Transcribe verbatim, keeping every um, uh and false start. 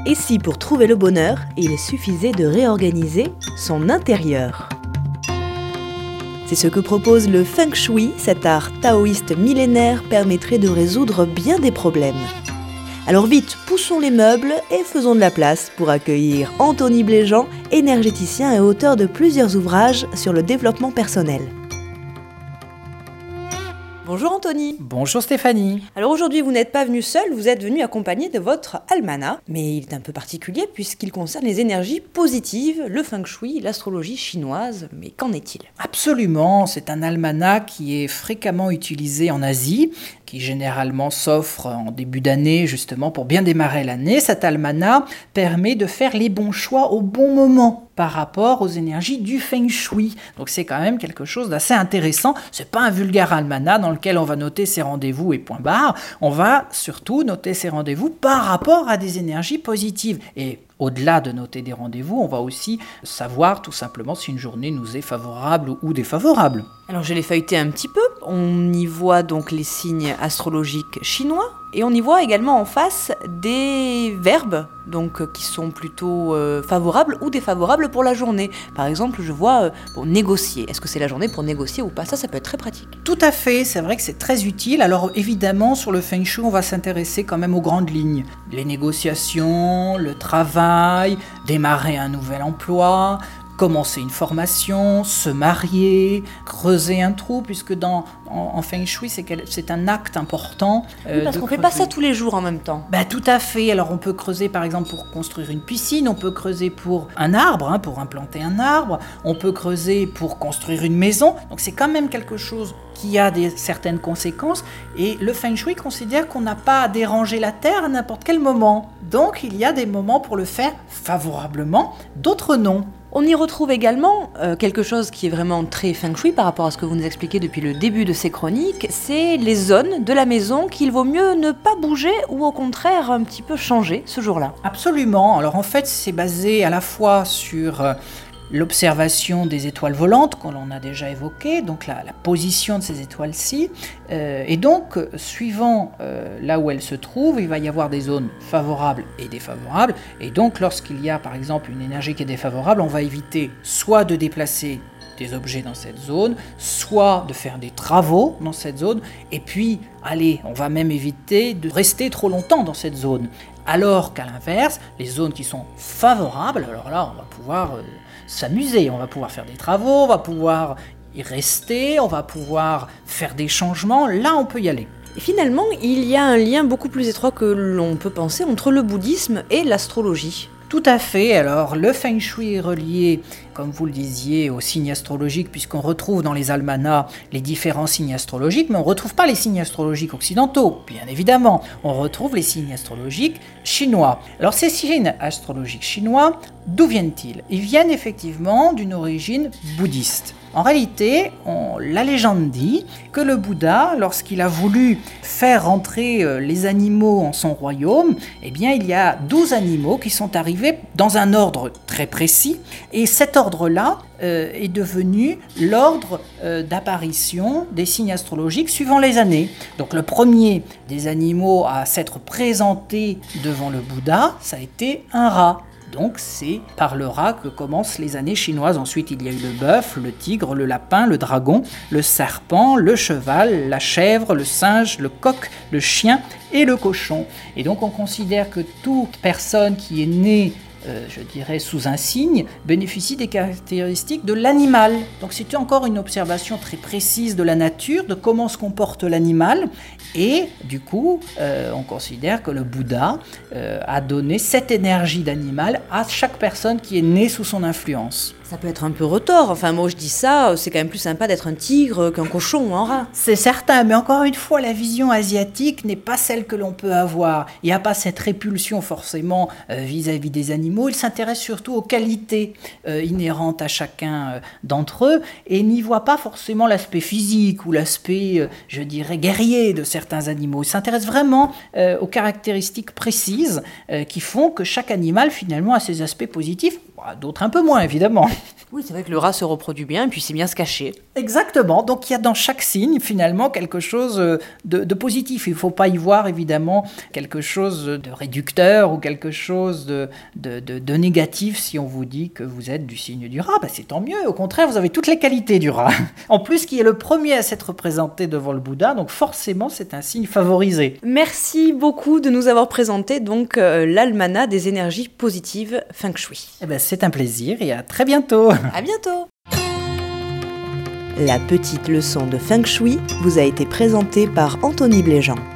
Et si pour trouver le bonheur, il suffisait de réorganiser son intérieur ? C'est ce que propose le Feng Shui, cet art taoïste millénaire permettrait de résoudre bien des problèmes. Alors vite, poussons les meubles et faisons de la place pour accueillir Anthony Bléjean, énergéticien et auteur de plusieurs ouvrages sur le développement personnel. Bonjour Anthony. Bonjour Stéphanie. Alors aujourd'hui, vous n'êtes pas venu seul, vous êtes venu accompagné de votre almanach. Mais il est un peu particulier puisqu'il concerne les énergies positives, le feng shui, l'astrologie chinoise. Mais qu'en est-il ? Absolument, c'est un almanach qui est fréquemment utilisé en Asie, qui généralement s'offre en début d'année justement pour bien démarrer l'année. Cet almanach permet de faire les bons choix au bon moment par rapport aux énergies du feng shui. Donc c'est quand même quelque chose d'assez intéressant. C'est pas un vulgaire almanach dans lequel on va noter ses rendez-vous et point barre. On va surtout noter ses rendez-vous par rapport à des énergies positives. Et au-delà de noter des rendez-vous, on va aussi savoir tout simplement si une journée nous est favorable ou défavorable. Alors je l'ai feuilleté un petit peu. On y voit donc les signes astrologiques chinois et on y voit également en face des verbes donc qui sont plutôt euh, favorables ou défavorables pour la journée. Par exemple, je vois euh, pour négocier. Est-ce que c'est la journée pour négocier ou pas ? Ça, ça peut être très pratique. Tout à fait, c'est vrai que c'est très utile. Alors évidemment, sur le feng shui, on va s'intéresser quand même aux grandes lignes. Les négociations, le travail, démarrer un nouvel emploi, commencer une formation, se marier, creuser un trou, puisque dans, en, en feng shui, c'est, c'est un acte important. Euh, oui, parce qu'on ne fait pas ça tous les jours en même temps. Bah, tout à fait. Alors on peut creuser par exemple pour construire une piscine, on peut creuser pour un arbre, hein, pour implanter un arbre, on peut creuser pour construire une maison. Donc c'est quand même quelque chose qui a des, certaines conséquences. Et le feng shui considère qu'on n'a pas à déranger la terre à n'importe quel moment. Donc il y a des moments pour le faire favorablement, d'autres non. On y retrouve également euh, quelque chose qui est vraiment très feng shui par rapport à ce que vous nous expliquez depuis le début de ces chroniques, c'est les zones de la maison qu'il vaut mieux ne pas bouger ou au contraire un petit peu changer ce jour-là. Absolument. Alors en fait, c'est basé à la fois sur euh, l'observation des étoiles volantes, qu'on a déjà évoqué, donc la, la position de ces étoiles-ci. Euh, et donc, suivant euh, là où elles se trouvent, il va y avoir des zones favorables et défavorables. Et donc, lorsqu'il y a par exemple une énergie qui est défavorable, on va éviter soit de déplacer des objets dans cette zone, soit de faire des travaux dans cette zone, et puis, allez, on va même éviter de rester trop longtemps dans cette zone. Alors qu'à l'inverse, les zones qui sont favorables, alors là, on va pouvoir euh, s'amuser, on va pouvoir faire des travaux, on va pouvoir y rester, on va pouvoir faire des changements, là on peut y aller. Et finalement, il y a un lien beaucoup plus étroit que l'on peut penser entre le bouddhisme et l'astrologie. Tout à fait. Alors, le feng shui est relié, comme vous le disiez, aux signes astrologiques, puisqu'on retrouve dans les almanachs les différents signes astrologiques, mais on ne retrouve pas les signes astrologiques occidentaux, bien évidemment. On retrouve les signes astrologiques chinois. Alors, ces signes astrologiques chinois, d'où viennent-ils ? Ils viennent effectivement d'une origine bouddhiste. En réalité, on, la légende dit que le Bouddha, lorsqu'il a voulu faire rentrer les animaux en son royaume, eh bien, il y a douze animaux qui sont arrivés dans un ordre très précis. Et cet ordre-là euh, est devenu l'ordre euh, d'apparition des signes astrologiques suivant les années. Donc le premier des animaux à s'être présenté devant le Bouddha, ça a été un rat. Donc c'est par le rat que commencent les années chinoises. Ensuite, il y a eu le bœuf, le tigre, le lapin, le dragon, le serpent, le cheval, la chèvre, le singe, le coq, le chien et le cochon. Et donc on considère que toute personne qui est née Euh, je dirais sous un signe, bénéficie des caractéristiques de l'animal. Donc c'est encore une observation très précise de la nature, de comment se comporte l'animal. Et du coup, euh, on considère que le Bouddha euh, a donné cette énergie d'animal à chaque personne qui est née sous son influence. Ça peut être un peu retors, enfin moi je dis ça, c'est quand même plus sympa d'être un tigre qu'un cochon ou un rat. C'est certain, mais encore une fois, la vision asiatique n'est pas celle que l'on peut avoir. Il n'y a pas cette répulsion forcément euh, vis-à-vis des animaux, ils s'intéressent surtout aux qualités euh, inhérentes à chacun euh, d'entre eux et n'y voient pas forcément l'aspect physique ou l'aspect, euh, je dirais, guerrier de certains animaux. Ils s'intéressent vraiment euh, aux caractéristiques précises euh, qui font que chaque animal finalement a ses aspects positifs. D'autres un peu moins, évidemment. Oui, c'est vrai que le rat se reproduit bien et puis c'est bien se cacher. Exactement, donc il y a dans chaque signe finalement quelque chose de, de positif. Il ne faut pas y voir évidemment quelque chose de réducteur ou quelque chose de, de, de, de négatif si on vous dit que vous êtes du signe du rat. Ben, c'est tant mieux, au contraire vous avez toutes les qualités du rat. En plus qui est le premier à s'être représenté devant le Bouddha, donc forcément c'est un signe favorisé. Merci beaucoup de nous avoir présenté donc euh, l'almanach des énergies positives Feng Shui. Eh ben, c'est un plaisir et à très bientôt. À bientôt. La petite leçon de Feng Shui vous a été présentée par Anthony Bléjean.